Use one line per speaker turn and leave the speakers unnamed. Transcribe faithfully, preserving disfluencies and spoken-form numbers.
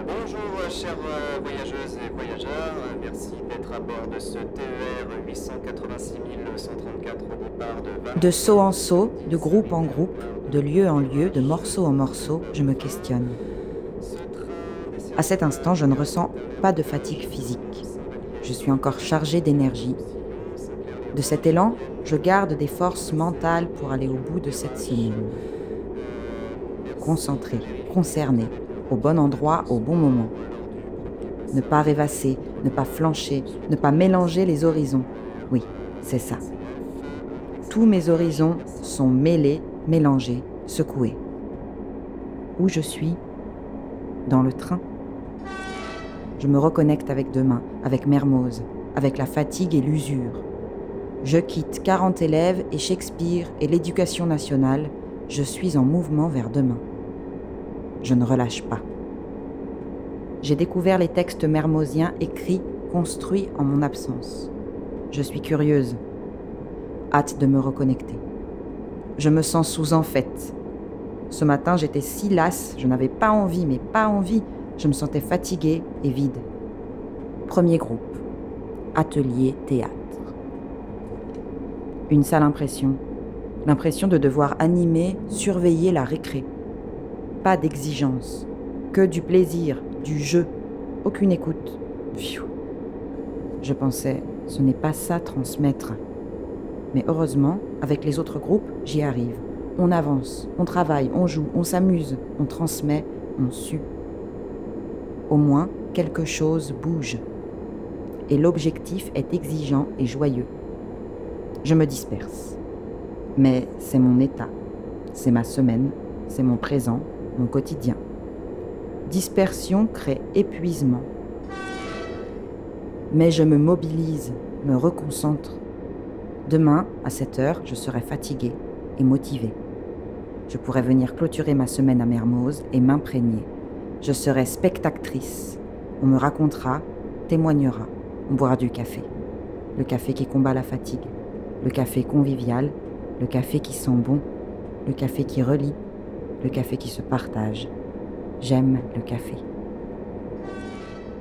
Bonjour chères euh, voyageuses et voyageurs, Euh, merci d'être à bord de ce T E R huit cent quatre-vingt-six cent trente-quatre au départ de
De
Valence.
saut en saut, de groupe en groupe, de lieu en lieu, de morceau en morceau, je me questionne. À cet instant, je ne ressens pas de fatigue physique. Je suis encore chargée d'énergie. De cet élan, je garde des forces mentales pour aller au bout de cette semaine. Concentrée, concernée, au bon endroit, au bon moment. Ne pas rêvasser, ne pas flancher, ne pas mélanger les horizons. Oui, c'est ça. Tous mes horizons sont mêlés, mélangés, secoués. Où je suis ? Dans le train. Je me reconnecte avec demain, avec Mermoz, avec la fatigue et l'usure. Je quitte quarante élèves et Shakespeare et l'éducation nationale. Je suis en mouvement vers demain. Je ne relâche pas. J'ai découvert les textes mermoziens écrits, construits en mon absence. Je suis curieuse. Hâte de me reconnecter. Je me sens sous-en-faite. Ce matin, j'étais si lasse, je n'avais pas envie, mais pas envie. Je me sentais fatiguée et vide. Premier groupe. Atelier théâtre. Une sale impression. L'impression de devoir animer, surveiller la récré. Pas d'exigence. Que du plaisir, du jeu. Aucune écoute. Pfiou. Je pensais, ce n'est pas ça transmettre. Mais heureusement, avec les autres groupes, j'y arrive. On avance, on travaille, on joue, on s'amuse, on transmet, on sue. Au moins, quelque chose bouge. Et l'objectif est exigeant et joyeux. Je me disperse. Mais c'est mon état, c'est ma semaine, c'est mon présent, mon quotidien. Dispersion crée épuisement. Mais je me mobilise, me reconcentre. Demain, à sept heures, je serai fatiguée et motivée. Je pourrai venir clôturer ma semaine à Mermoz et m'imprégner. Je serai spectatrice. On me racontera, témoignera. On boira du café. Le café qui combat la fatigue. Le café convivial. Le café qui sent bon. Le café qui relie. Le café qui se partage. J'aime le café.